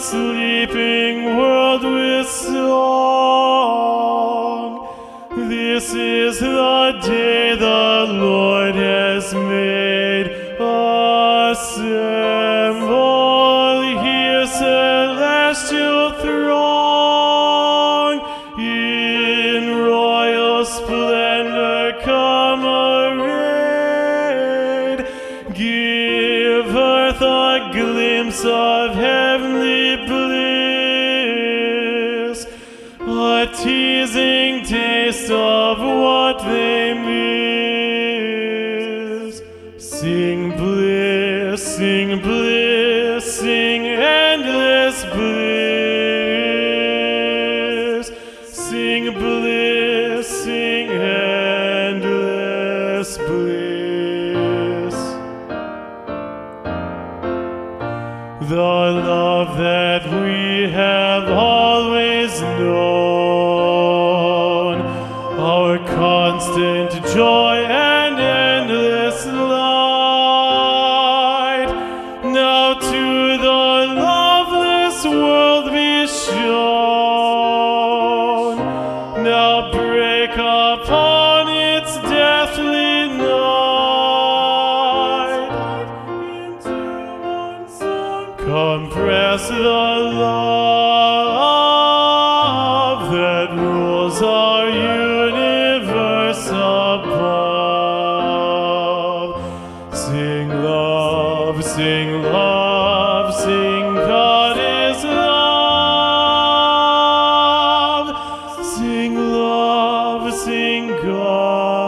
sleeping world with song. This is the day the Lord has made. Assemble here, celestial throng, in royal splendor come arrayed. Give earth a glimpse of heavenly bliss, a teasing taste of what they miss. Sing bliss, sing bliss, sing endless bliss. Sing bliss, sing endless bliss. The love that we have always known, our constant joy and endless light, now to the loveless world be shown. Now break upon its deathly night into one song. Compress the love that rules our universe above. Sing love, sing love, sing God is love. Sing love, sing God.